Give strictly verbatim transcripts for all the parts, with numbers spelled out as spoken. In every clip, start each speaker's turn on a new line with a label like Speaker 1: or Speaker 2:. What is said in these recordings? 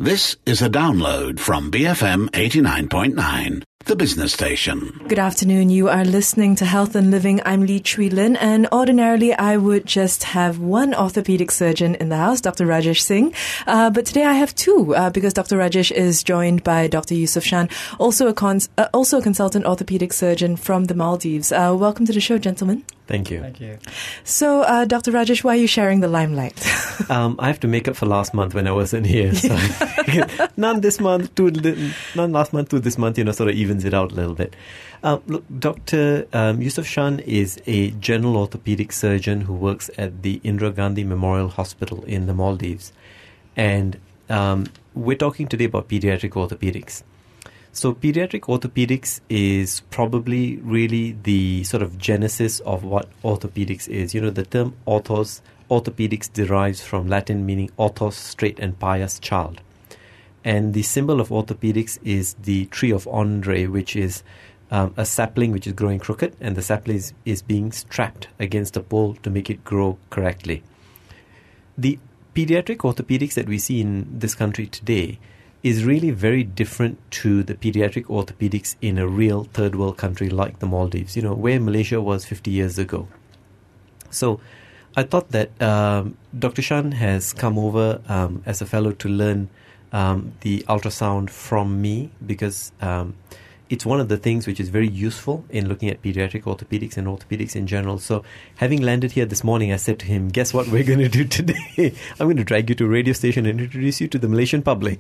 Speaker 1: This is a download from B F M eighty-nine point nine, the business station.
Speaker 2: Good afternoon. You are listening to Health and Living. I'm Lee Chui Lin, and ordinarily I would just have one orthopedic surgeon in the house, Doctor Rajesh Singh. Uh, but today I have two uh, because Doctor Rajesh is joined by Doctor Yusuf Shan, also a cons- uh, also a consultant orthopedic surgeon from the Maldives. Uh, welcome to the show, gentlemen.
Speaker 3: Thank you.
Speaker 4: Thank you.
Speaker 2: So, uh, Doctor Rajesh, why are you sharing the limelight?
Speaker 3: um, I have to make up for last month when I wasn't here. So none this month, two, none last month, two this month, you know, sort of evens it out a little bit. Um, look, Doctor Um, Yusuf Shan is a general orthopedic surgeon who works at the Indira Gandhi Memorial Hospital in the Maldives. And um, we're talking today about pediatric orthopedics. So pediatric orthopedics is probably really the sort of genesis of what orthopedics is. You know, the term orthos, orthopedics derives from Latin meaning orthos, straight and pious child. And the symbol of orthopedics is the tree of Andre, which is um, a sapling which is growing crooked, and the sapling is, is being strapped against a pole to make it grow correctly. The pediatric orthopedics that we see in this country today is really very different to the pediatric orthopedics in a real third world country like the Maldives, you know, where Malaysia was fifty years ago. So I thought that um, Doctor Shan has come over um, as a fellow to learn um, the ultrasound from me because um, it's one of the things which is very useful in looking at pediatric orthopedics and orthopedics in general. So having landed here this morning, I said to him, guess what we're going to do today? I'm going to drag you to a radio station and introduce you to the Malaysian public.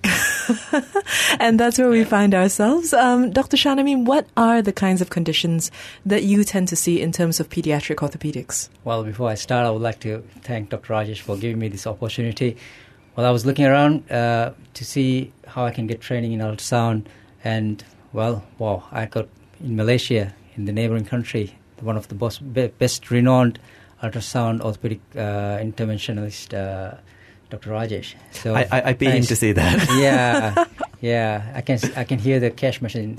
Speaker 2: And that's where we find ourselves. Um, Doctor Shan, I mean, what are the kinds of conditions that you tend to see in terms of pediatric orthopedics?
Speaker 4: Well, before I start, I would like to thank Doctor Rajesh for giving me this opportunity. Well, I was looking around uh, to see how I can get training in ultrasound, and well, wow, I got in Malaysia, in the neighboring country, one of the best, best renowned ultrasound orthopedic uh, interventionalist, uh, Doctor Rajesh. So
Speaker 3: I, I, I pay him to say that.
Speaker 4: Yeah, yeah, I can I can hear the cash machine.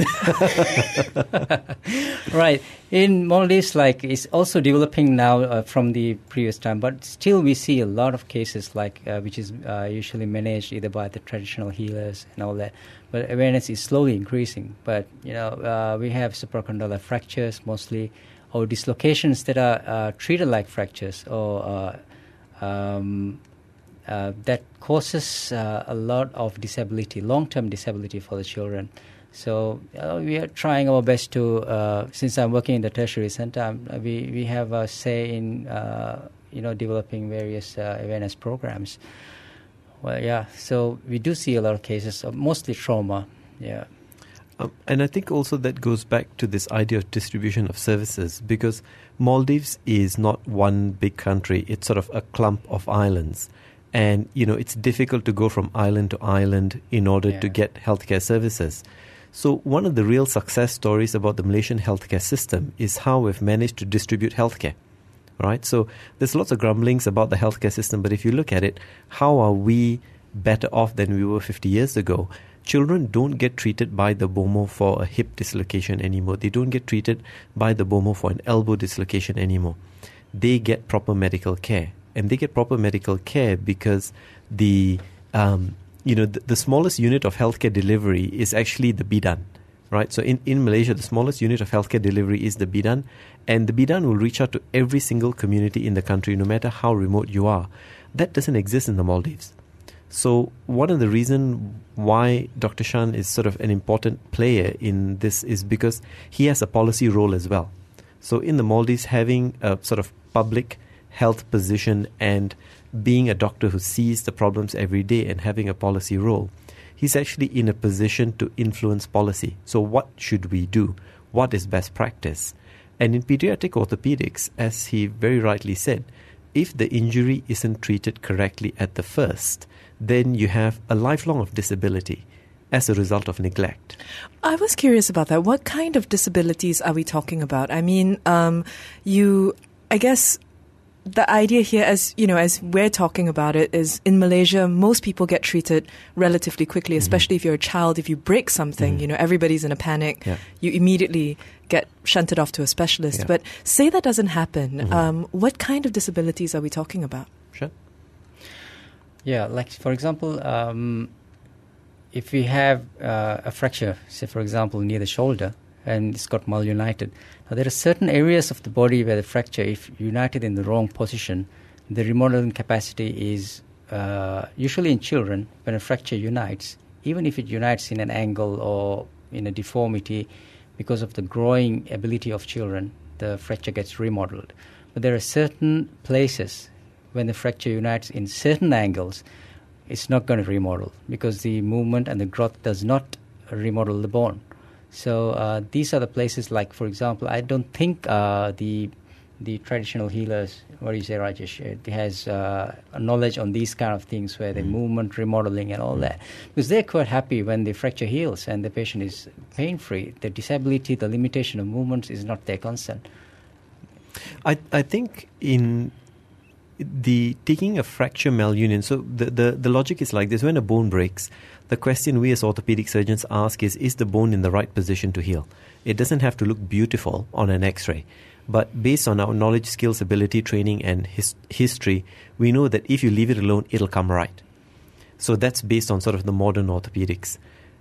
Speaker 4: Right, in Maldives, like it's also developing now uh, from the previous time, but still we see a lot of cases like uh, which is uh, usually managed either by the traditional healers and all that. But awareness is slowly increasing. But you know, uh, we have supracondylar fractures mostly, or dislocations that are uh, treated like fractures, or uh, um, uh, that causes uh, a lot of disability, long-term disability for the children. So uh, we are trying our best to. Uh, since I'm working in the tertiary center, um, we we have a say in uh, you know developing various uh, awareness programs. Well, yeah, so we do see a lot of cases of mostly trauma, yeah.
Speaker 3: Um, and I think also that goes back to this idea of distribution of services, because Maldives is not one big country. It's sort of a clump of islands. And, you know, it's difficult to go from island to island in order yeah. to get healthcare services. So one of the real success stories about the Malaysian healthcare system is how we've managed to distribute healthcare. Right, so there's lots of grumblings about the healthcare system, but if you look at it, how are we better off than we were fifty years ago? Children don't get treated by the B O M O for a hip dislocation anymore. They don't get treated by the B O M O for an elbow dislocation anymore. They get proper medical care, and they get proper medical care because the um, you know the, the smallest unit of healthcare delivery is actually the bidan. Right, so in, in Malaysia, the smallest unit of healthcare delivery is the bidan, and the bidan will reach out to every single community in the country, no matter how remote you are. That doesn't exist in the Maldives. So one of the reasons why Doctor Shan is sort of an important player in this is because he has a policy role as well. So in the Maldives, having a sort of public health position and being a doctor who sees the problems every day and having a policy role, he's actually in a position to influence policy. So what should we do? What is best practice? And in pediatric orthopedics, as he very rightly said, if the injury isn't treated correctly at the first, then you have a lifelong of disability as a result of neglect.
Speaker 2: I was curious about that. What kind of disabilities are we talking about? I mean, um, you, I guess the idea here, as you know, as we're talking about it, is in Malaysia, most people get treated relatively quickly, especially mm-hmm. if you're a child. If you break something, mm-hmm. you know, everybody's in a panic. Yeah. You immediately get shunted off to a specialist. Yeah. But say that doesn't happen. Mm-hmm. Um, what kind of disabilities are we talking about?
Speaker 3: Sure.
Speaker 4: Yeah, like for example, um, if we have uh, a fracture, say for example near the shoulder, and it's got malunited, now there are certain areas of the body where the fracture, if united in the wrong position, the remodeling capacity is uh, usually in children when a fracture unites, even if it unites in an angle or in a deformity, because of the growing ability of children, the fracture gets remodeled. But there are certain places when the fracture unites in certain angles, it's not going to remodel because the movement and the growth does not remodel the bone. So uh, these are the places, like, for example, I don't think uh, the the traditional healers, what do you say, Rajesh, it has uh, knowledge on these kind of things where the mm. movement, remodeling and all mm. that. Because they're quite happy when the fracture heals and the patient is pain-free. The disability, the limitation of movements is not their concern.
Speaker 3: I I think in the taking a fracture malunion, so the, the, the logic is like this. When a bone breaks, the question we as orthopedic surgeons ask is, is the bone in the right position to heal? It doesn't have to look beautiful on an x-ray. But based on our knowledge, skills, ability, training, and his, history, we know that if you leave it alone, it'll come right. So that's based on sort of the modern orthopedics.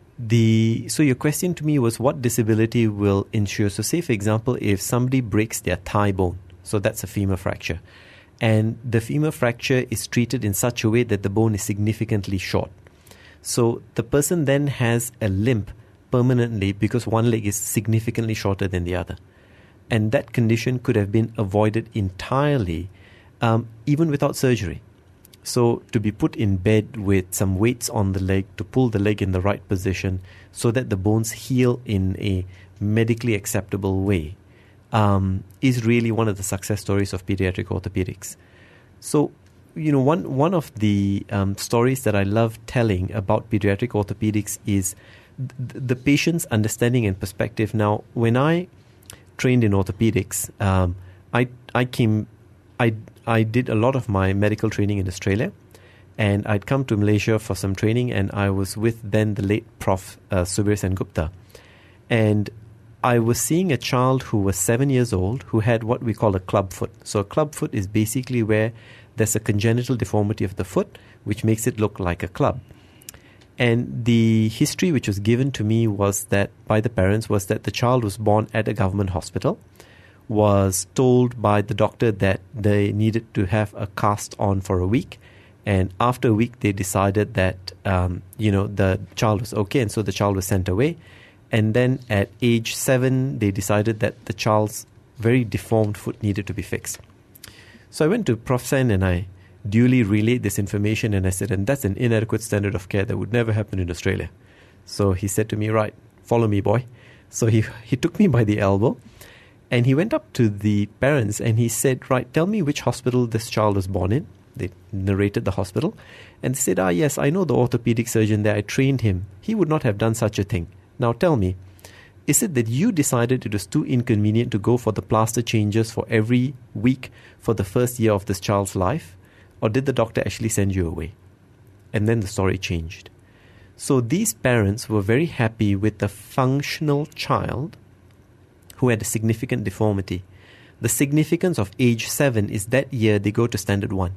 Speaker 3: The so your question to me was, what disability will ensure? So say, for example, if somebody breaks their thigh bone, so that's a femur fracture, and the femur fracture is treated in such a way that the bone is significantly short. So the person then has a limp permanently because one leg is significantly shorter than the other. And that condition could have been avoided entirely, um, even without surgery. So to be put in bed with some weights on the leg to pull the leg in the right position so that the bones heal in a medically acceptable way um, is really one of the success stories of pediatric orthopedics. So, you know, one, one of the um, stories that I love telling about pediatric orthopedics is th- the patient's understanding and perspective. Now, when I trained in orthopedics, um, I I came, I I did a lot of my medical training in Australia, and I'd come to Malaysia for some training, and I was with then the late Professor Uh, Subir Sen Gupta, and I was seeing a child who was seven years old who had what we call a club foot. So a club foot is basically where there's a congenital deformity of the foot, which makes it look like a club. And the history which was given to me was that by the parents was that the child was born at a government hospital, was told by the doctor that they needed to have a cast on for a week. And after a week, they decided that, um, you know, the child was okay. And so the child was sent away. And then at age seven, they decided that the child's very deformed foot needed to be fixed. So I went to Professor Sen and I duly relayed this information, and I said, and that's an inadequate standard of care that would never happen in Australia. So he said to me, right, follow me, boy. So he he took me by the elbow, and he went up to the parents and he said, right, tell me which hospital this child was born in. They narrated the hospital, and they said, ah, yes, I know the orthopedic surgeon there. I trained him. He would not have done such a thing. Now tell me, is it that you decided it was too inconvenient to go for the plaster changes for every week for the first year of this child's life? Or did the doctor actually send you away? And then the story changed. So these parents were very happy with the functional child who had a significant deformity. The significance of age seven is that year they go to standard one.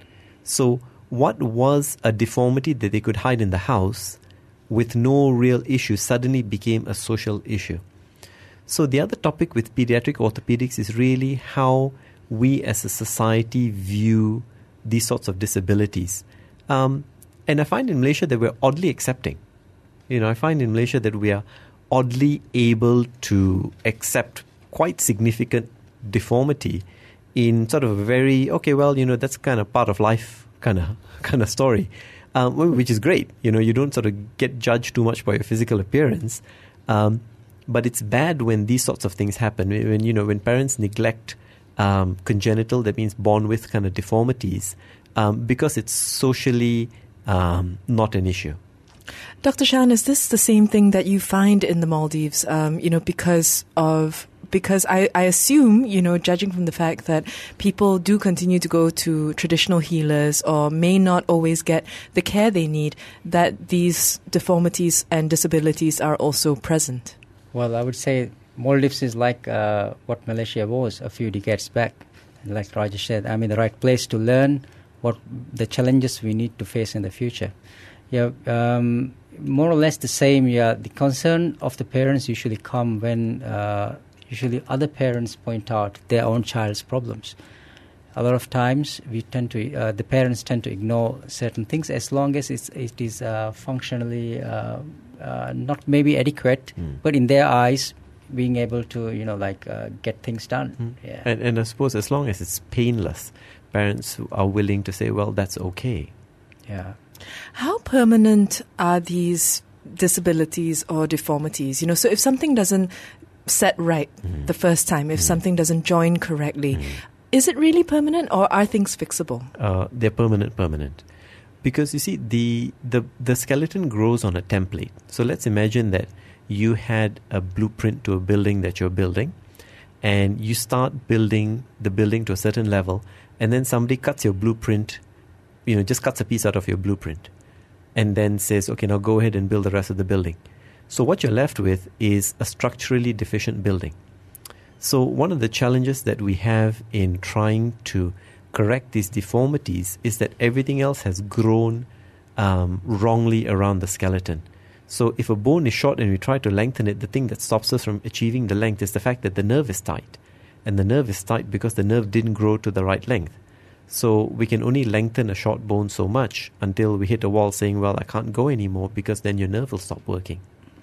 Speaker 3: So what was a deformity that they could hide in the house with no real issue suddenly became a social issue. So the other topic with pediatric orthopedics is really how we as a society view these sorts of disabilities. Um, and I find in Malaysia that we're oddly accepting. You know, I find in Malaysia that we are oddly able to accept quite significant deformity in sort of a very, okay, well, you know, that's kind of part of life kind of kind of story, um, which is great. You know, you don't sort of get judged too much by your physical appearance. Um, but it's bad when these sorts of things happen. When, you know, when parents neglect Um, congenital, that means born with kind of deformities, um, because it's socially um, not an issue.
Speaker 2: Doctor Shan, is this the same thing that you find in the Maldives? Um, you know, because of because I, I assume, you know, judging from the fact that people do continue to go to traditional healers or may not always get the care they need, that these deformities and disabilities are also present.
Speaker 4: Well, I would say Maldives is like uh, what Malaysia was a few decades back. And like Rajesh said, I mean, the right place to learn what the challenges we need to face in the future. Yeah, um, more or less the same. Yeah, the concern of the parents usually come when uh, usually other parents point out their own child's problems. A lot of times, we tend to uh, the parents tend to ignore certain things as long as it's, it is uh, functionally uh, uh, not maybe adequate, mm. but in their eyes, being able to you know like uh, get things done. Mm. Yeah.
Speaker 3: And, and I suppose as long as it's painless, parents are willing to say, well, that's okay.
Speaker 4: Yeah.
Speaker 2: How permanent are these disabilities or deformities? You know, so if something doesn't set right mm. the first time, if mm. something doesn't join correctly, mm. is it really permanent, or are things fixable?
Speaker 3: Uh, they're permanent, permanent. Because you see, the, the the skeleton grows on a template. So let's imagine that you had a blueprint to a building that you're building, and you start building the building to a certain level, and then somebody cuts your blueprint, you know, just cuts a piece out of your blueprint, and then says, okay, now go ahead and build the rest of the building. So what you're left with is a structurally deficient building. So one of the challenges that we have in trying to correct these deformities is that everything else has grown um, wrongly around the skeleton. So if a bone is short and we try to lengthen it, the thing that stops us from achieving the length is the fact that the nerve is tight. And the nerve is tight because the nerve didn't grow to the right length. So we can only lengthen a short bone so much until we hit a wall saying, well, I can't go anymore, because then your nerve will stop working.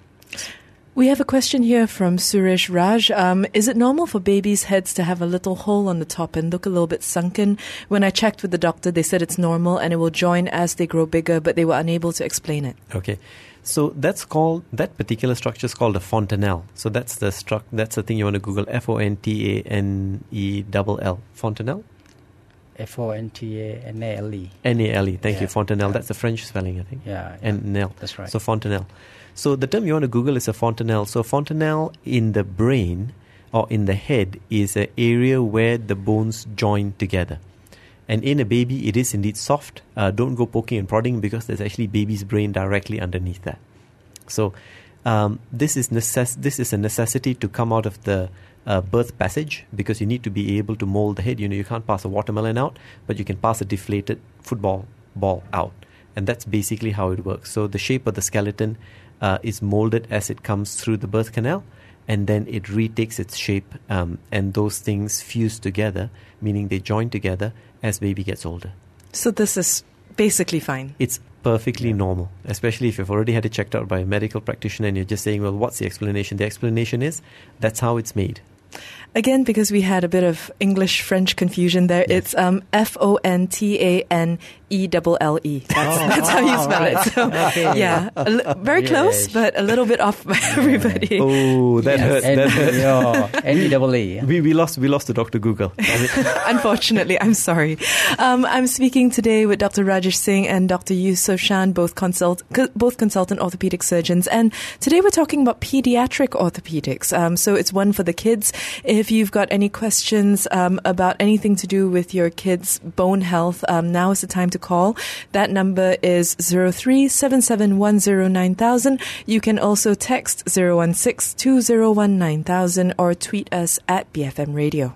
Speaker 2: We have a question here from Suresh Raj. Um, is it normal for babies' heads to have a little hole on the top and look a little bit sunken? When I checked with the doctor, they said it's normal and it will join as they grow bigger, but they were unable to explain it.
Speaker 3: Okay. So that's called, that particular structure is called a fontanelle. So that's the struct, that's the thing you want to Google, F O N T A N E L L. Fontanelle?
Speaker 4: F O N T A N A L E.
Speaker 3: N A L E, thank
Speaker 4: yeah.
Speaker 3: you, fontanelle.
Speaker 4: Yeah.
Speaker 3: That's the French spelling, I think.
Speaker 4: Yeah. yeah.
Speaker 3: And Nell.
Speaker 4: That's right.
Speaker 3: So fontanelle. So the term you want to Google is a fontanelle. So fontanelle in the brain or in the head is an area where the bones join together. And in a baby, it is indeed soft. Uh, don't go poking and prodding, because there's actually baby's brain directly underneath that. So um, this is necess- this is a necessity to come out of the uh, birth passage, because you need to be able to mold the head. You know, you can't pass a watermelon out, but you can pass a deflated football ball out. And that's basically how it works. So the shape of the skeleton uh, is molded as it comes through the birth canal, and then it retakes its shape, um, and those things fuse together, meaning they join together as baby gets older.
Speaker 2: So this is basically fine.
Speaker 3: It's perfectly yeah. normal, especially if you've already had it checked out by a medical practitioner and you're just saying, well, what's the explanation? The explanation is that's how it's made.
Speaker 2: Again, because we had a bit of English-French confusion there, yes. it's um, F O N T A N E L L E. That's,
Speaker 4: oh,
Speaker 2: that's how you spell
Speaker 4: right.
Speaker 2: it. So,
Speaker 4: okay.
Speaker 2: yeah, a li- very
Speaker 4: yes.
Speaker 2: close, but a little bit off by everybody.
Speaker 3: Oh, that hurt.
Speaker 4: N-
Speaker 3: That hurt.
Speaker 4: N E L E.
Speaker 3: We, we lost we lost to Doctor Google.
Speaker 2: Unfortunately, I'm sorry. Um, I'm speaking today with Doctor Rajesh Singh and Doctor Yusuf Shan, both consult both consultant orthopedic surgeons, and today we're talking about pediatric orthopedics. Um, so it's one for the kids. If you've got any questions um, about anything to do with your kids' bone health, um, now is the time to call. That number is zero three seven seven one zero nine thousand. You can also text zero one six two zero one nine thousand or tweet us at B F M Radio.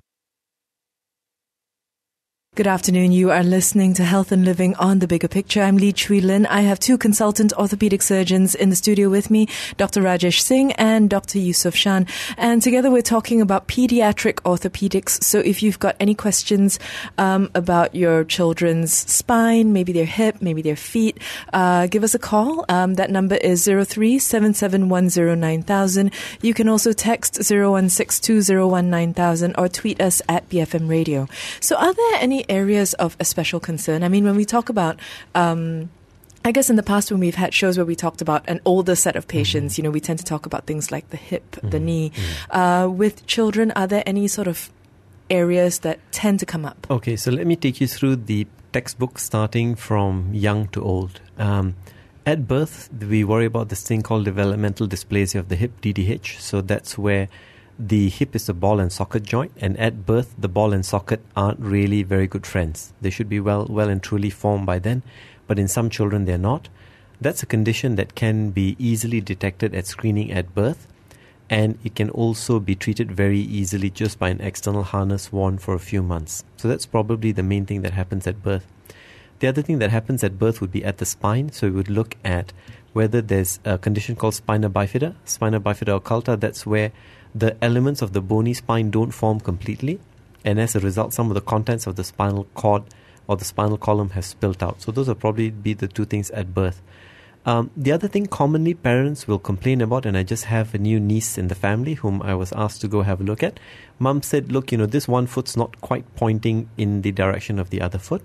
Speaker 2: Good afternoon. You are listening to Health and Living on The Bigger Picture. I'm Lee Chui Lin. I have two consultant orthopedic surgeons in the studio with me, Doctor Rajesh Singh and Doctor Yusuf Shan. And together we're talking about pediatric orthopedics. So if you've got any questions um, about your children's spine, maybe their hip, maybe their feet, uh, give us a call. Um, that number is zero three seven seven one zero nine thousand. You can also text zero one six two zero one nine thousand or tweet us at B F M Radio. So are there any areas of a special concern? I mean, when we talk about, um, I guess in the past when we've had shows where we talked about an older set of patients, mm-hmm. you know, we tend to talk about things like the hip, mm-hmm. the knee. Mm-hmm. Uh, with children, are there any sort of areas that tend to come up?
Speaker 3: Okay, so let me take you through the textbook starting from young to old. Um, at birth, we worry about this thing called developmental dysplasia of the hip, D D H. So that's where the hip is the ball and socket joint, and at birth, the ball and socket aren't really very good friends. They should be well, well and truly formed by then, but in some children, they're not. That's a condition that can be easily detected at screening at birth, and it can also be treated very easily just by an external harness worn for a few months. So that's probably the main thing that happens at birth. The other thing that happens at birth would be at the spine, so we would look at whether there's a condition called spina bifida, spina bifida occulta. That's where the elements of the bony spine don't form completely, and as a result, some of the contents of the spinal cord or the spinal column has spilt out. So those will probably be the two things at birth. Um, the other thing commonly parents will complain about, and I just have a new niece in the family whom I was asked to go have a look at. Mum said, look, you know, this one foot's not quite pointing in the direction of the other foot.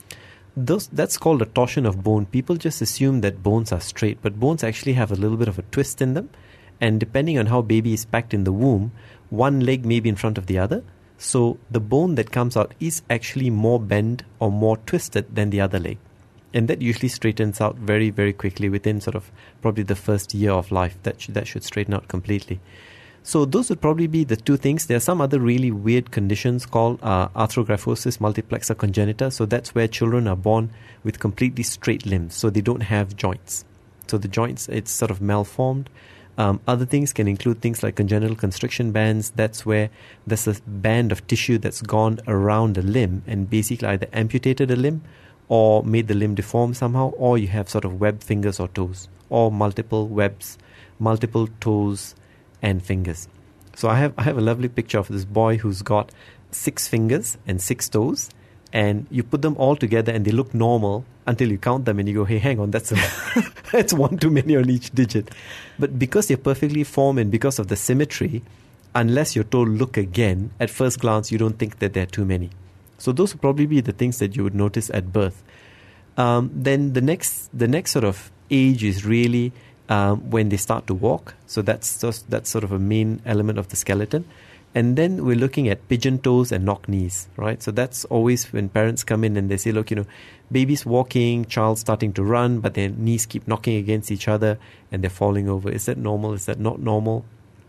Speaker 3: Those, that's called a torsion of bone. People just assume that bones are straight, but bones actually have a little bit of a twist in them. And depending on how baby is packed in the womb, one leg may be in front of the other. So the bone that comes out is actually more bent or more twisted than the other leg. And that usually straightens out very, very quickly within sort of probably the first year of life. That sh- that should straighten out completely. So those would probably be the two things. There are some other really weird conditions called uh, arthrogryphosis multiplexa congenita. So that's where children are born with completely straight limbs. So they don't have joints. So the joints, it's sort of malformed. Um, other things can include things like congenital constriction bands. That's where there's a band of tissue that's gone around a limb and basically either amputated a limb or made the limb deform somehow, or you have sort of webbed fingers or toes, or multiple webs, multiple toes and fingers. So I have I have a lovely picture of this boy who's got six fingers and six toes, and you put them all together and they look normal until you count them and you go, hey, hang on, that's a, that's one too many on each digit. But because they're perfectly formed and because of the symmetry, unless you're told look again, at first glance you don't think that there are too many. So those would probably be the things that you would notice at birth. Um, then the next the next sort of age is really um, when they start to walk. So that's just, that's sort of a main element of the skeleton. And then we're looking at pigeon toes and knock knees, right? So that's always when parents come in and they say, look, you know, baby's walking, child's starting to run, but their knees keep knocking against each other and they're falling over. Is that normal? Is that not normal?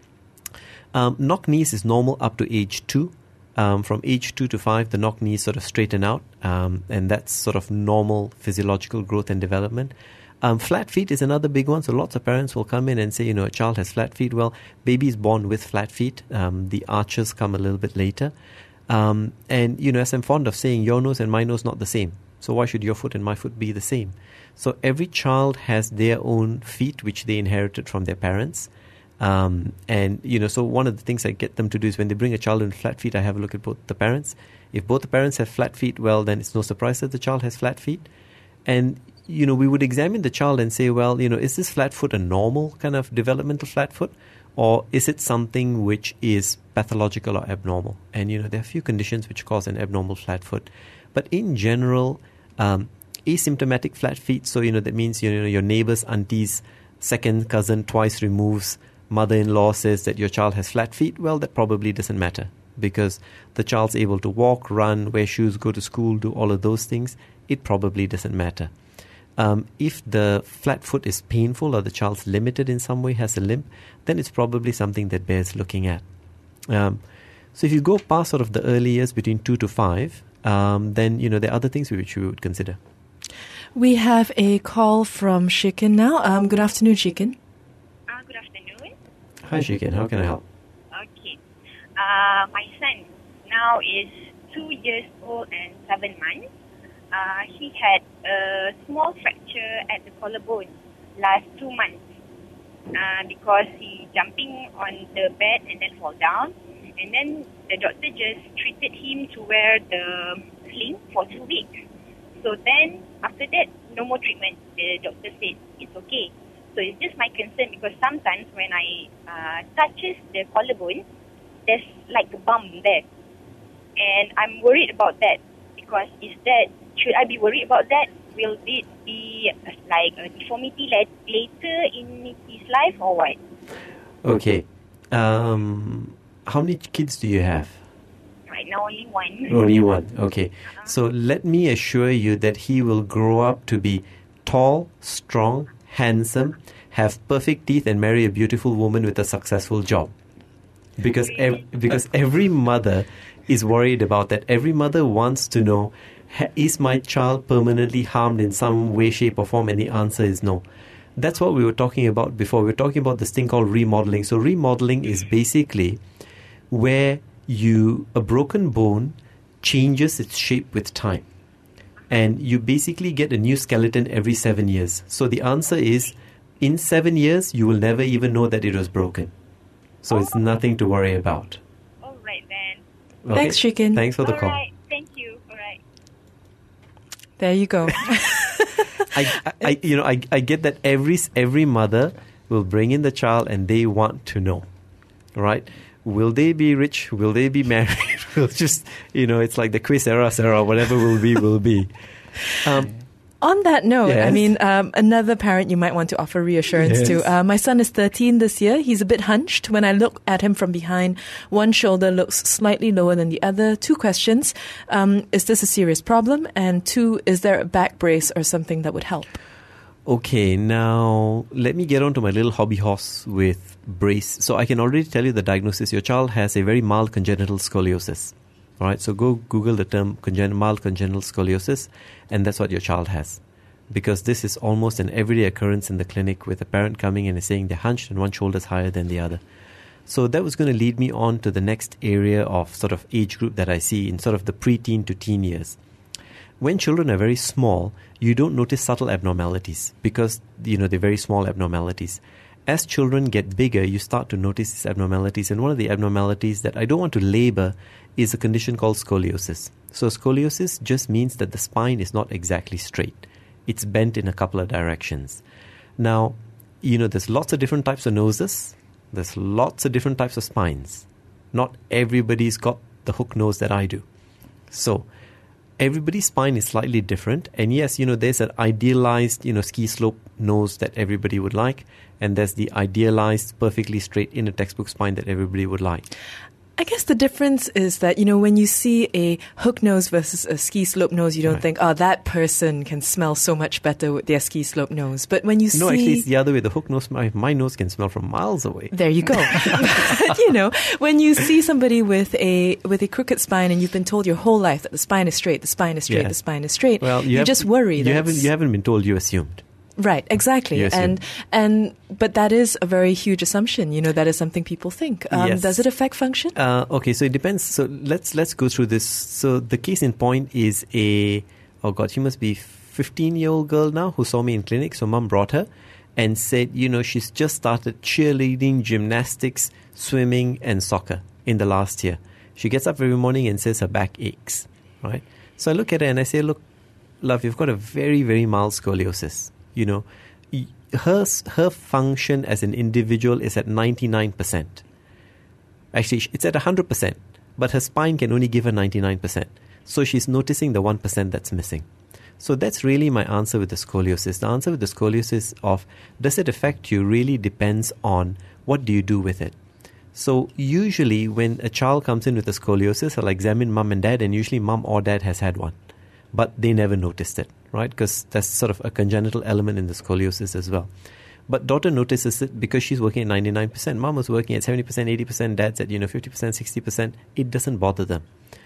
Speaker 3: Um, knock knees is normal up to age two. Um, from age two to five, the knock knees sort of straighten out, um, and that's sort of normal physiological growth and development. Um, flat feet is another big one. So lots of parents will come in and say, you know, a child has flat feet. Well, baby is born with flat feet. Um, the arches come a little bit later. Um, and, you know, as I'm fond of saying, your nose and my nose not the same. So why should your foot and my foot be the same? So every child has their own feet, which they inherited from their parents. Um, and, you know, so one of the things I get them to do is when they bring a child in flat feet, I have a look at both the parents. If both the parents have flat feet, well, then it's no surprise that the child has flat feet. And, you know, we would examine the child and say, well, you know, is this flat foot a normal kind of developmental flat foot? Or is it something which is pathological or abnormal? And, you know, there are a few conditions which cause an abnormal flat foot. But in general, um, asymptomatic flat feet, so, you know, that means, you know, your neighbor's auntie's second cousin twice removes, mother-in-law says that your child has flat feet, well, that probably doesn't matter because the child's able to walk, run, wear shoes, go to school, do all of those things. It probably doesn't matter. Um, if the flat foot is painful or the child's limited in some way, has a limp, then it's probably something that bears looking at. Um, so if you go past sort of the early years between two to five, um, then, you know, there are other things which we would consider.
Speaker 2: We have a call from Shikin now. Um, good afternoon, Shikin.
Speaker 5: Uh, good afternoon.
Speaker 3: Hi, Shikin. How can I help?
Speaker 5: Okay. Uh, my son now is two years old and seven months. Uh, he had a small fracture at the collarbone last two months uh, because he jumping on the bed and then fall down. And then the doctor just treated him to wear the sling for two weeks. So then after that, no more treatment. The doctor said it's okay. So it's just my concern because sometimes when I uh, touches the collarbone, there's like a bump there. And I'm worried about that because is that, should I be worried about that? Will it be like a deformity later in his life or what?
Speaker 3: Okay. Um, how many kids do you have?
Speaker 5: Right now only one.
Speaker 3: Only one. Okay. So let me assure you that he will grow up to be tall, strong, handsome, have perfect teeth and marry a beautiful woman with a successful job. Because ev- because every mother is worried about that. Every mother wants to know, is my child permanently harmed in some way, shape or form? And the answer is no. That's what we were talking about before. We were talking about this thing called remodeling. So remodeling is basically where you a broken bone changes its shape with time. And you basically get a new skeleton every seven years. So the answer is in seven years, you will never even know that it was broken. So it's nothing to worry about.
Speaker 5: All right then.
Speaker 3: Okay?
Speaker 2: Thanks, Shikin.
Speaker 3: Thanks for the
Speaker 5: All
Speaker 3: call.
Speaker 5: right. Thank you. All right.
Speaker 2: There you go.
Speaker 3: I, I, I, you know, I, I get that every every mother will bring in the child and they want to know, right? Will they be rich? Will they be married? Will just, you know, it's like the quiz era, Sarah, whatever will be, will be. Um,
Speaker 2: On that note,
Speaker 3: Yes.
Speaker 2: I mean, um, another parent you might want to offer reassurance
Speaker 3: Yes.
Speaker 2: to. Uh, my son is thirteen this year. He's a bit hunched. When I look at him from behind, one shoulder looks slightly lower than the other. Two questions. Um, is this a serious problem? And two, is there a back brace or something that would help?
Speaker 3: Okay, now let me get on to my little hobby horse with brace. So I can already tell you the diagnosis. Your child has a very mild congenital scoliosis. All right, so go Google the term congen- mild congenital scoliosis, and that's what your child has. Because this is almost an everyday occurrence in the clinic with a parent coming in and saying they're hunched and one shoulder is higher than the other. So that was going to lead me on to the next area of sort of age group that I see in sort of the preteen to teen years. When children are very small, you don't notice subtle abnormalities because, you know, they're very small abnormalities. As children get bigger, you start to notice these abnormalities. And one of the abnormalities that I don't want to labor is a condition called scoliosis. So scoliosis just means that the spine is not exactly straight. It's bent in a couple of directions. Now, you know, there's lots of different types of noses. There's lots of different types of spines. Not everybody's got the hook nose that I do. So everybody's spine is slightly different. And yes, you know, there's an idealized, you know, ski slope nose that everybody would like. And there's the idealized, perfectly straight in a textbook spine that everybody would like.
Speaker 2: I guess the difference is that, you know, when you see a hook nose versus a ski slope nose, you don't
Speaker 3: Right.
Speaker 2: think, oh, that person can smell so much better with their ski slope nose. But when you
Speaker 3: No,
Speaker 2: see...
Speaker 3: actually, it's the other way. The hook nose, my, my nose can smell from miles away.
Speaker 2: There you go. You know, when you see somebody with a with a crooked spine and you've been told your whole life that the spine is straight, the spine is straight,
Speaker 3: Yeah.
Speaker 2: the spine is straight,
Speaker 3: Well, you,
Speaker 2: you
Speaker 3: have-
Speaker 2: just worry.
Speaker 3: You
Speaker 2: that
Speaker 3: haven't
Speaker 2: it's-
Speaker 3: you haven't been told. You assumed.
Speaker 2: Right, exactly.
Speaker 3: You
Speaker 2: and and but that is a very huge assumption. You know, that is something people think. Um,
Speaker 3: Yes.
Speaker 2: Does it affect function?
Speaker 3: Uh, okay, so it depends. So let's let's go through this. So the case in point is a oh god, she must be fifteen year old girl now who saw me in clinic. So mum brought her and said, you know, she's just started cheerleading, gymnastics, swimming, and soccer in the last year. She gets up every morning and says her back aches. Right. So I look at her and I say, look, love, you've got a very very mild scoliosis. You know, y- her her function as an individual is at ninety-nine percent. Actually, sh- it's at one hundred percent, but her spine can only give her ninety-nine percent. So she's noticing the one percent that's missing. So that's really my answer with the scoliosis. The answer with the scoliosis of does it affect you really depends on what do you do with it. So usually when a child comes in with a scoliosis, I'll examine mum and dad, and usually mum or dad has had one. But they never noticed it, right? Because that's sort of a congenital element in the scoliosis as well. But daughter notices it because she's working at ninety-nine percent. Mom was working at seventy percent, eighty percent. Dad's at, you know, fifty percent, sixty percent. It doesn't bother them.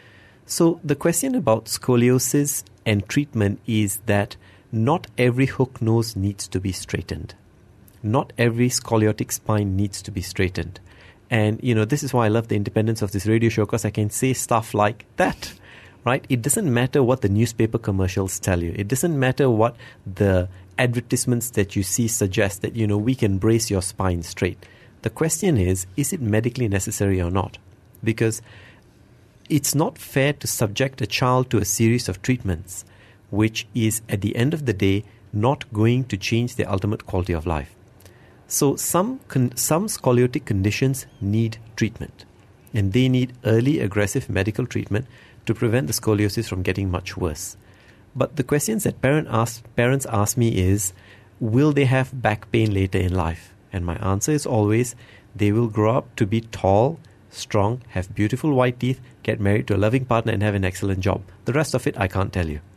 Speaker 3: So the question about scoliosis and treatment is that not every hook nose needs to be straightened. Not every scoliotic spine needs to be straightened. And, you know, this is why I love the independence of this radio show, because I can say stuff like that. Right? It doesn't matter what the newspaper commercials tell you. It doesn't matter what the advertisements that you see suggest that, you know, we can brace your spine straight. The question is, is it medically necessary or not? Because it's not fair to subject a child to a series of treatments which is, at the end of the day, not going to change their ultimate quality of life. So some con- some scoliotic conditions need treatment, and they need early aggressive medical treatment to prevent the scoliosis from getting much worse. But the questions that parent ask, parents ask me is, will they have back pain later in life? And my answer is always, they will grow up to be tall, strong, have beautiful white teeth, get married to a loving partner, and have an excellent job. The rest of it, I can't tell you.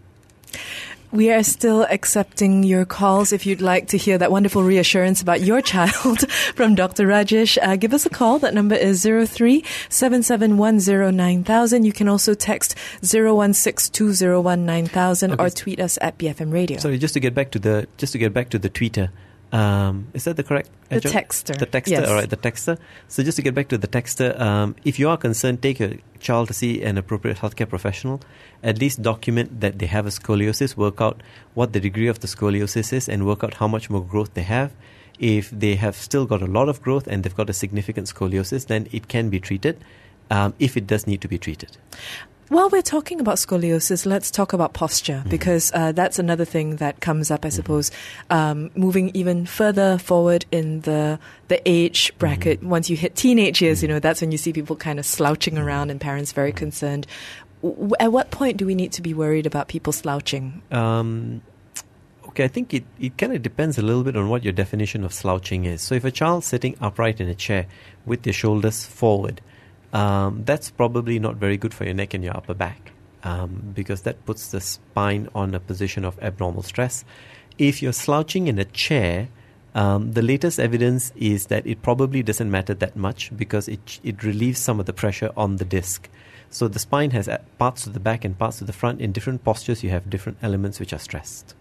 Speaker 2: We are still accepting your calls if you'd like to hear that wonderful reassurance about your child from Doctor Rajesh. Uh, give us a call. That number is zero three seven seven one zero nine thousand. You can also text zero one six two zero one nine thousand
Speaker 3: Okay.
Speaker 2: or tweet us at B F M Radio.
Speaker 3: Sorry, just to get back to the just to get back to the tweeter. Um, is that the correct?
Speaker 2: The
Speaker 3: adjunct?
Speaker 2: texter.
Speaker 3: The texter,
Speaker 2: Yes.
Speaker 3: all right, the texter. So just to get back to the texter, um, if you are concerned, take your child to see an appropriate healthcare professional. At least document that they have a scoliosis, work out what the degree of the scoliosis is, and work out how much more growth they have. If they have still got a lot of growth and they've got a significant scoliosis, then it can be treated um, if it does need to be treated.
Speaker 2: While we're talking about scoliosis, let's talk about posture, mm-hmm. because uh, that's another thing that comes up, I suppose, um, moving even further forward in the the age bracket. Mm-hmm. Once you hit teenage years, mm-hmm. you know, that's when you see people kind of slouching around and parents very mm-hmm. concerned. W- at what point do we need to be worried about people slouching?
Speaker 3: Um, okay, I think it, it kind of depends a little bit on what your definition of slouching is. So if a child's sitting upright in a chair with their shoulders forward, Um, that's probably not very good for your neck and your upper back, um, because that puts the spine on a position of abnormal stress. If you're slouching in a chair, um, the latest evidence is that it probably doesn't matter that much because it it relieves some of the pressure on the disc. So the spine has parts to the back and parts to the front. In different postures, you have different elements which are stressed.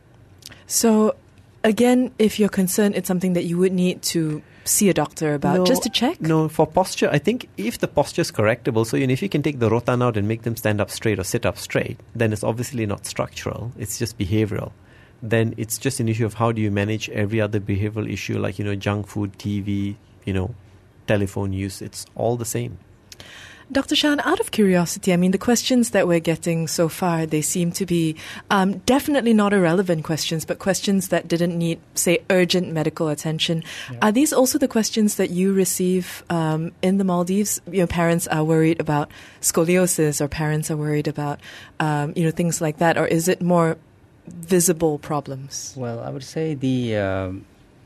Speaker 2: So, again, if you're concerned, it's something that you would need to see a doctor about,
Speaker 3: no,
Speaker 2: just to check?
Speaker 3: No, for posture, I think if the posture is correctable, so you know, if you can take the rotan out and make them stand up straight or sit up straight, then it's obviously not structural, it's just behavioral. Then it's just an issue of how do you manage every other behavioral issue like, you know, junk food, T V, you know, telephone use, it's all the same.
Speaker 2: Doctor Shan, out of curiosity, I mean, the questions that we're getting so far, they seem to be um, definitely not irrelevant questions, but questions that didn't need, say, urgent medical attention. Yeah. Are these also the questions that you receive um, in the Maldives? You know, parents are worried about scoliosis, or parents are worried about, um, you know, things like that, or is it more visible problems?
Speaker 4: Well, I would say the um,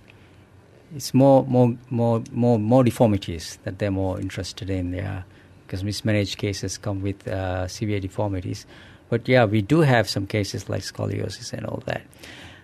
Speaker 4: it's more, more, more, more, more deformities that they're more interested in. Yeah. Because mismanaged cases come with uh, severe deformities. But yeah, we do have some cases like scoliosis and all that.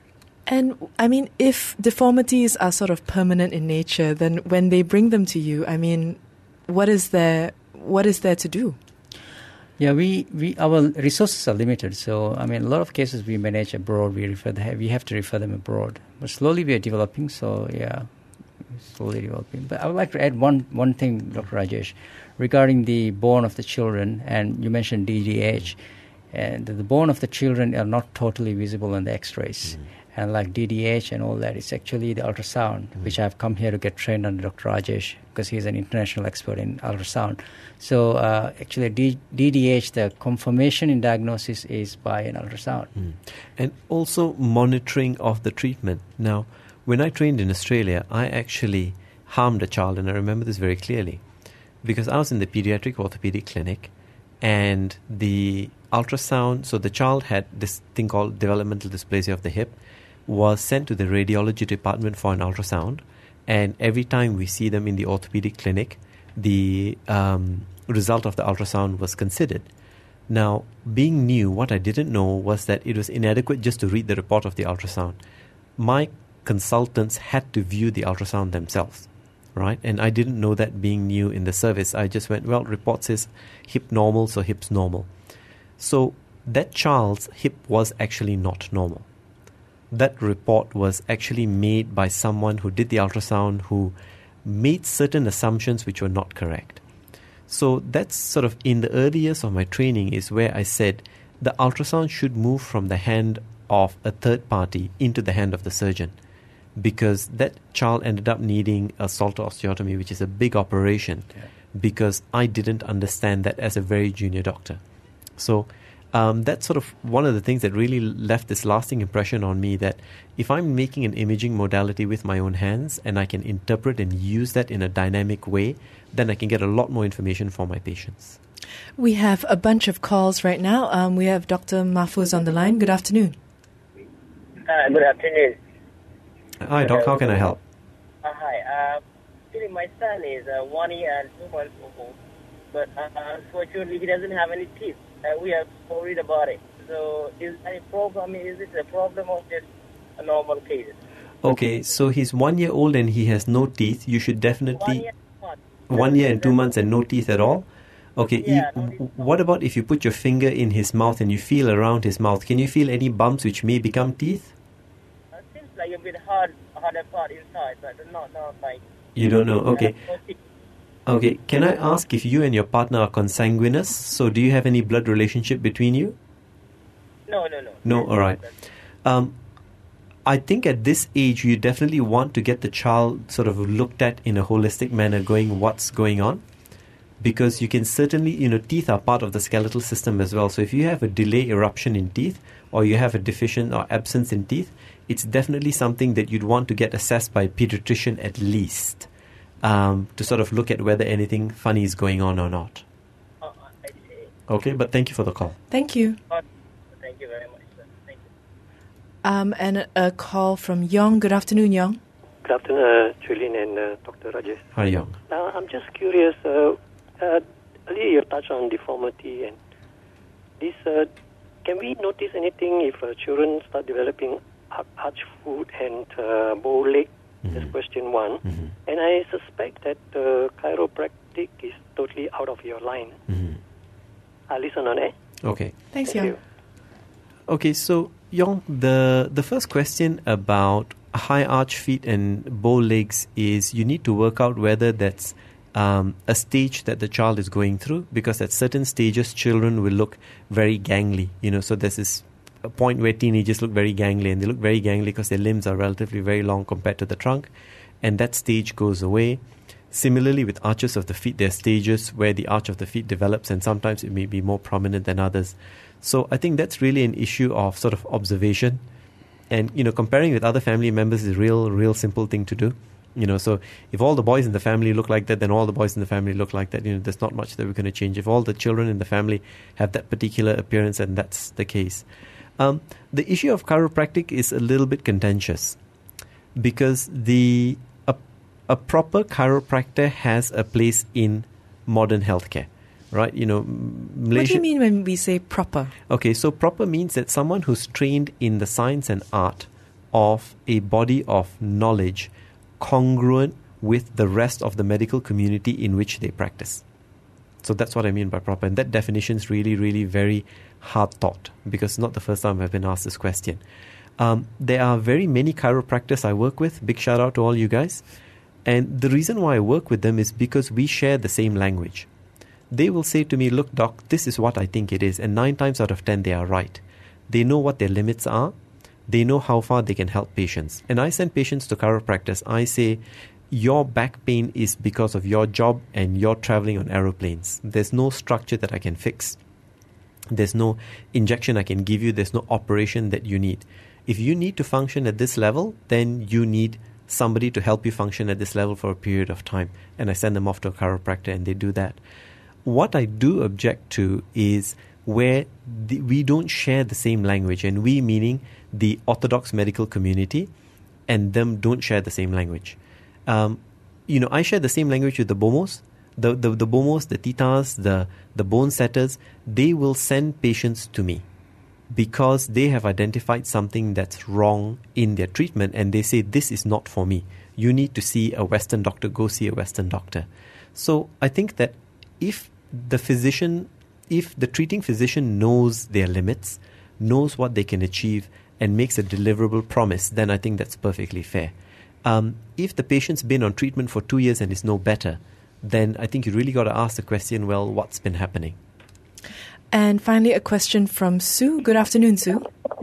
Speaker 2: And I mean, if deformities are sort of permanent in nature, then when they bring them to you, I mean, what is there, what is there to do?
Speaker 4: Yeah, we, we our resources are limited. So, I mean, a lot of cases we manage abroad, we refer the, we have to refer them abroad. But slowly we are developing, so yeah, slowly developing. But I would like to add one, one thing, Doctor Rajesh, regarding the bone of the children, and you mentioned D D H, and the bone of the children are not totally visible on the x-rays. Mm. And like D D H and all that, it's actually the ultrasound, mm. which I've come here to get trained under Doctor Rajesh, because he's an international expert in ultrasound. So uh, actually D- DDH, the confirmation in diagnosis is by an ultrasound.
Speaker 3: Mm. And also monitoring of the treatment. Now, when I trained in Australia, I actually harmed a child, and I remember this very clearly. Because I was in the pediatric orthopedic clinic, and the ultrasound, so the child had this thing called developmental dysplasia of the hip, was sent to the radiology department for an ultrasound, and every time we see them in the orthopedic clinic, the um, result of the ultrasound was considered. Now, being new, what I didn't know was that it was inadequate just to read the report of the ultrasound. My consultants had to view the ultrasound themselves. Right, and I didn't know that being new in the service. I just went, well, report says hip normal, so hip's normal. So that child's hip was actually not normal. That report was actually made by someone who did the ultrasound, who made certain assumptions which were not correct. So that's sort of in the early years of my training is where I said the ultrasound should move from the hand of a third party into the hand of the surgeon. Because that child ended up needing a Salter osteotomy, which is a big operation, yeah. because I didn't understand that as a very junior doctor. So um, that's sort of one of the things that really left this lasting impression on me, that if I'm making an imaging modality with my own hands and I can interpret and use that in a dynamic way, then I can get a lot more information for my patients.
Speaker 2: We have a bunch of calls right now. Um, we have Doctor Mahfuz on the line. Good afternoon.
Speaker 6: Uh, good afternoon.
Speaker 3: Hi, Doc. How can I help?
Speaker 6: Uh, hi. Uh, actually, my son is uh, one year and two months old, but uh, unfortunately, he doesn't have any teeth. Uh, we are worried about it. So, is there any problem? Is it a problem or just a normal case?
Speaker 3: Okay, so he's one year old and he has no teeth. You should definitely...
Speaker 6: One year, months.
Speaker 3: one year and two months and no teeth at all? Okay,
Speaker 6: yeah,
Speaker 3: you,
Speaker 6: no
Speaker 3: what about if you put your finger in his mouth and you feel around his mouth? Can you feel any bumps which may become teeth?
Speaker 6: Like a bit hard, harder part inside, but not, not like...
Speaker 3: You don't know, okay. Okay, can I ask if you and your partner are consanguineous? So do you have any blood relationship between you?
Speaker 6: No, no, no.
Speaker 3: No, all right. Um, I think at this age, you definitely want to get the child sort of looked at in a holistic manner, going what's going on. Because you can certainly, you know, teeth are part of the skeletal system as well. So if you have a delay eruption in teeth, or you have a deficient or absence in teeth, it's definitely something that you'd want to get assessed by a pediatrician at least, um, to sort of look at whether anything funny is going on or not.
Speaker 6: Oh, I see.
Speaker 3: Okay, but thank you for the call.
Speaker 2: Thank you.
Speaker 6: Oh, thank you very much, sir. Thank you.
Speaker 2: Um, and a, a call from Yong. Good afternoon, Yong.
Speaker 7: Good afternoon, uh, Julien and uh, Doctor Rajesh.
Speaker 3: Hi, Young.
Speaker 7: Now, I'm just curious. Uh, uh, earlier, you touched on deformity, and this. Uh, can we notice anything if uh, children start developing arch foot and uh, bow leg?
Speaker 3: Mm-hmm.
Speaker 7: That's question one.
Speaker 3: Mm-hmm.
Speaker 7: And I suspect that uh, chiropractic is totally out of your line.
Speaker 3: Mm-hmm.
Speaker 7: I'll listen on it.
Speaker 3: Okay.
Speaker 2: Thanks,
Speaker 7: Thank
Speaker 2: Yong.
Speaker 7: you.
Speaker 3: Okay, so Yong, the the first question about high arch feet and bow legs is you need to work out whether that's um, a stage that the child is going through, because at certain stages children will look very gangly. You know, so there's this a point where teenagers look very gangly, and they look very gangly because their limbs are relatively very long compared to the trunk, and that stage goes away. Similarly, with arches of the feet, there are stages where the arch of the feet develops, and sometimes it may be more prominent than others. So I think that's really an issue of sort of observation. And, you know, comparing with other family members is a real, real simple thing to do. You know, so if all the boys in the family look like that, then all the boys in the family look like that. You know, there's not much that we're going to change. If all the children in the family have that particular appearance, and that's the case. Um, the issue of chiropractic is a little bit contentious, because the a, a proper chiropractor has a place in modern healthcare, right? You know, Malaysia.
Speaker 2: What do you mean when we say proper?
Speaker 3: Okay, so proper means that someone who's trained in the science and art of a body of knowledge congruent with the rest of the medical community in which they practice. So that's what I mean by proper. And that definition is really, really very hard thought, because it's not the first time I've been asked this question. Um, there are very many chiropractors I work with. Big shout out to all you guys. And the reason why I work with them is because we share the same language. They will say to me, look, doc, this is what I think it is. And nine times out of ten, they are right. They know what their limits are. They know how far they can help patients. And I send patients to chiropractors. I say, your back pain is because of your job and you're traveling on aeroplanes. There's no structure that I can fix. There's no injection I can give you. There's no operation that you need. If you need to function at this level, then you need somebody to help you function at this level for a period of time. And I send them off to a chiropractor, and they do that. What I do object to is where the, we don't share the same language, and we meaning the orthodox medical community, and them don't share the same language. Um, you know, I share the same language with the BOMOs. The, the, the BOMOs, the titas, the, the bone setters, they will send patients to me because they have identified something that's wrong in their treatment, and they say, this is not for me. You need to see a Western doctor, go see a Western doctor. So I think that if the physician, if the treating physician knows their limits, knows what they can achieve, and makes a deliverable promise, then I think that's perfectly fair. Um, if the patient's been on treatment for two years and is no better, then I think you really got to ask the question, well, what's been happening?
Speaker 2: And finally, a question from Sue. Good afternoon, Sue.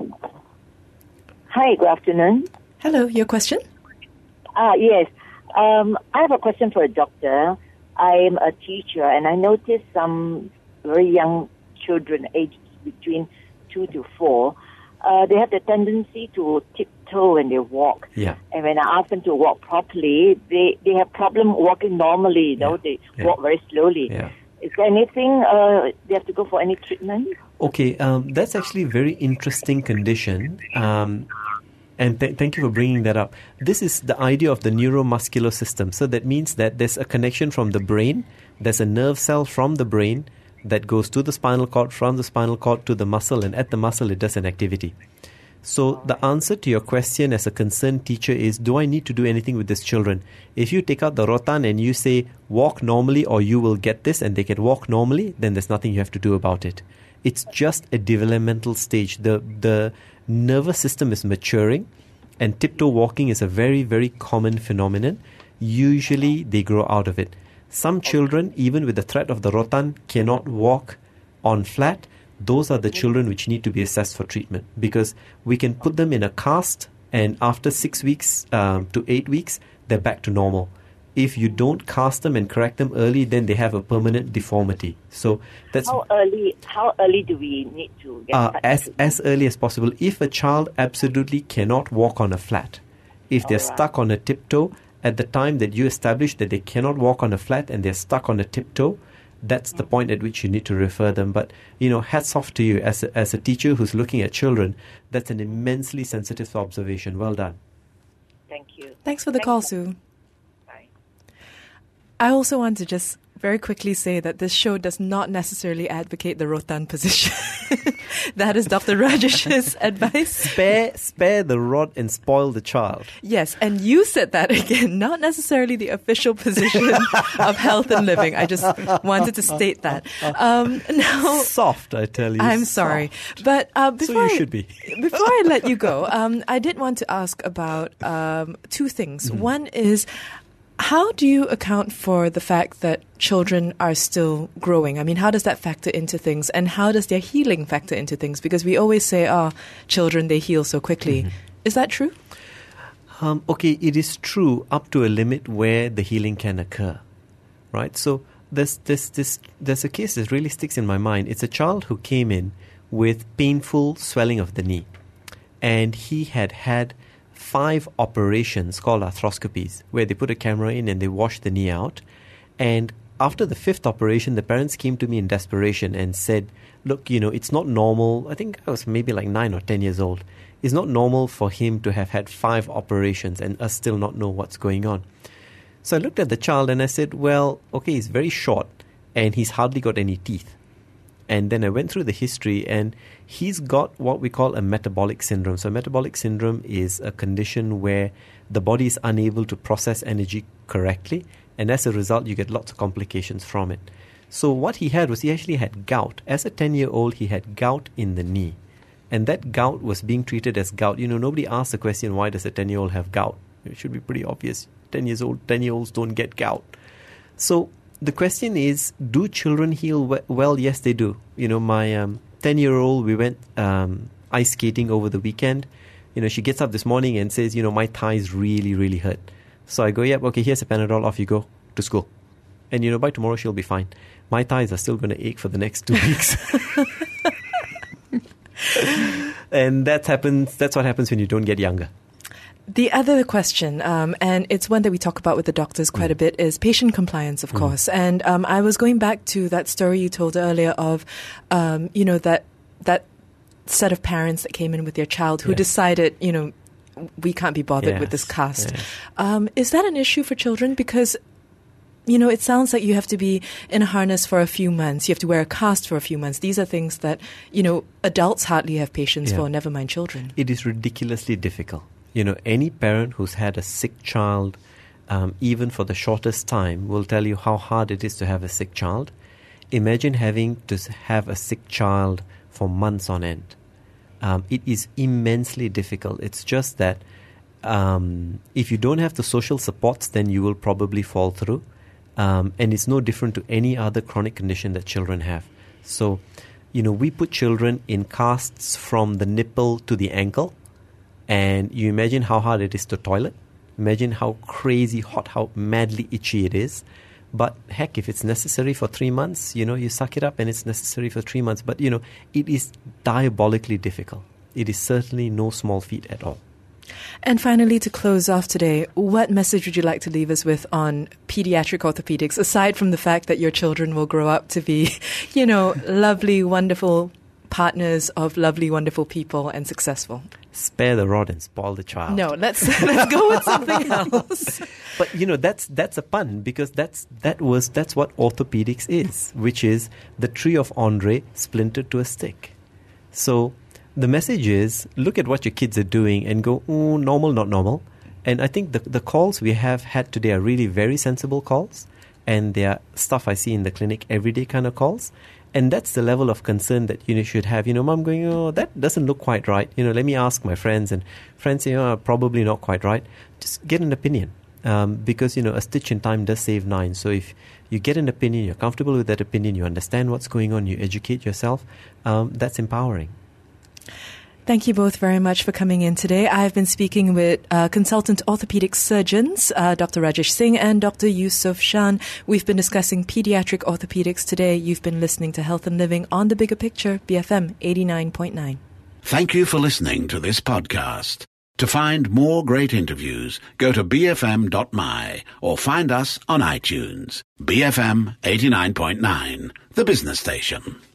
Speaker 8: Hi, good afternoon.
Speaker 2: Hello, your question?
Speaker 8: Uh, yes. Um, I have a question for a doctor. I'm a teacher, and I noticed some very young children, aged between two to four, uh, they have the tendency to tiptoe when they walk.
Speaker 3: Yeah.
Speaker 8: And when I ask them to walk properly, they, they have problem walking normally. You know,
Speaker 3: Yeah.
Speaker 8: they
Speaker 3: Yeah.
Speaker 8: walk very slowly.
Speaker 3: Yeah.
Speaker 8: Is there anything, uh, they have to go for any treatment?
Speaker 3: Okay, um, that's actually a very interesting condition. Um, and th- thank you for bringing that up. This is the idea of the neuromuscular system. So that means that there's a connection from the brain. There's a nerve cell from the brain that goes to the spinal cord, from the spinal cord to the muscle, and at the muscle it does an activity. So the answer to your question as a concerned teacher is, do I need to do anything with these children? If you take out the rotan and you say, walk normally or you will get this, and they can walk normally, then there's nothing you have to do about it. It's just a developmental stage. The, the nervous system is maturing, and tiptoe walking is a very, very common phenomenon. Usually they grow out of it. Some children, even with the threat of the rotan, cannot walk on flat. Those are the children which need to be assessed for treatment, because we can put them in a cast And after six weeks um, to eight weeks, they're back to normal. If you don't cast them and correct them early, then they have a permanent deformity. So that's
Speaker 8: how early. How early do we need to get
Speaker 3: uh,
Speaker 8: such
Speaker 3: as
Speaker 8: treatment?
Speaker 3: as early as possible. If a child absolutely cannot walk on a flat, if they're
Speaker 8: Alright.
Speaker 3: stuck on a tiptoe, at the time that you establish that they cannot walk on a flat and they're stuck on a tiptoe, that's the point at which you need to refer them. But, you know, hats off to you as a, as a teacher who's looking at children. That's an immensely sensitive observation. Well done.
Speaker 8: Thank you.
Speaker 2: Thanks for the
Speaker 8: Thanks
Speaker 2: call,
Speaker 8: so-
Speaker 2: Sue.
Speaker 8: Bye.
Speaker 2: I also want to just very quickly say that this show does not necessarily advocate the Rotan position. That is Doctor Rajesh's advice.
Speaker 3: Spare, spare the rod and spoil the child.
Speaker 2: Yes, and you said that again, not necessarily the official position of health and living. I just wanted to state that. Um, now,
Speaker 3: Soft, I tell you.
Speaker 2: I'm sorry,
Speaker 3: soft.
Speaker 2: but uh, before
Speaker 3: So you
Speaker 2: I-
Speaker 3: should be.
Speaker 2: before I let you go, um, I did want to ask about um, two things.
Speaker 3: Mm-hmm.
Speaker 2: One is, how do you account for the fact that children are still growing? I mean, how does that factor into things? And how does their healing factor into things? Because we always say, oh, children, they heal so quickly.
Speaker 3: Mm-hmm.
Speaker 2: Is that true?
Speaker 3: Um, okay, it is true up to a limit where the healing can occur, right? So there's, there's, this, there's a case that really sticks in my mind. It's a child who came in with painful swelling of the knee. And he had had five operations called arthroscopies, where they put a camera in and they wash the knee out. And after the fifth operation, the parents came to me in desperation and said, look, you know, it's not normal. I think I was maybe like nine or ten years old. It's not normal for him to have had five operations and us still not know what's going on. So I looked at the child and I said, well, okay, he's very short and he's hardly got any teeth. And then I went through the history, and he's got what we call a metabolic syndrome. So metabolic syndrome is a condition where the body is unable to process energy correctly, and as a result, you get lots of complications from it. So what he had was he actually had gout. As a ten-year-old, he had gout in the knee. And that gout was being treated as gout. You know, nobody asked the question, why does a ten-year-old have gout? It should be pretty obvious. ten years old, ten-year-olds don't get gout. So the question is, do children heal we- well? Yes, they do. You know, my um, ten-year-old, we went um, ice skating over the weekend. You know, she gets up this morning and says, you know, my thighs really, really hurt. So I go, yep, okay, here's a Panadol, off you go to school. And, you know, by tomorrow she'll be fine. My thighs are still going to ache for the next two weeks. And that happens. That's what happens when you don't get younger.
Speaker 2: The other question, um, and it's one that we talk about with the doctors quite a bit, is patient compliance, of
Speaker 3: Mm.
Speaker 2: course. And um, I was going back to that story you told earlier of, um, you know, that that set of parents that came in with their child who
Speaker 3: Yes.
Speaker 2: decided, you know, we can't be bothered with
Speaker 3: Yes,
Speaker 2: this cast.
Speaker 3: yes.
Speaker 2: Um, is that an issue for children? Because, you know, it sounds like you have to be in a harness for a few months. You have to wear a cast for a few months. These are things that, you know, adults hardly have patience
Speaker 3: Yeah.
Speaker 2: for, never mind children.
Speaker 3: It is ridiculously difficult. You know, any parent who's had a sick child, um, even for the shortest time, will tell you how hard it is to have a sick child. Imagine having to s- have a sick child for months on end. Um, it is immensely difficult. It's just that um, if you don't have the social supports, then you will probably fall through. Um, and it's no different to any other chronic condition that children have. So, you know, we put children in casts from the nipple to the ankle. And you imagine how hard it is to toilet. Imagine how crazy hot, how madly itchy it is. But heck, if it's necessary for three months, you know, you suck it up and it's necessary for three months. But, you know, it is diabolically difficult. It is certainly no small feat at all.
Speaker 2: And finally, to close off today, what message would you like to leave us with on pediatric orthopedics, aside from the fact that your children will grow up to be, you know, lovely, wonderful partners of lovely, wonderful people and successful?
Speaker 3: Spare the rod and spoil the child.
Speaker 2: No, let's let's go with something else.
Speaker 3: But you know, that's that's a pun, because that's that was that's what orthopedics is, which is the tree of Andre splintered to a stick. So the message is, look at what your kids are doing and go, oh, normal, not normal. And I think the the calls we have had today are really very sensible calls, and they are stuff I see in the clinic everyday kind of calls. And that's the level of concern that you should have. You know, mom going, oh, that doesn't look quite right. You know, let me ask my friends. And friends say, oh, probably not quite right. Just get an opinion. Um, because, you know, a stitch in time does save nine. So if you get an opinion, you're comfortable with that opinion, you understand what's going on, you educate yourself, um, that's empowering.
Speaker 2: Thank you both very much for coming in today. I've been speaking with uh, consultant orthopedic surgeons, uh, Doctor Rajesh Singh and Doctor Yusuf Shan. We've been discussing pediatric orthopedics today. You've been listening to Health and Living on The Bigger Picture, B F M eighty-nine point nine.
Speaker 1: Thank you for listening to this podcast. To find more great interviews, go to b f m dot m y or find us on iTunes. B F M eighty-nine point nine, the business station.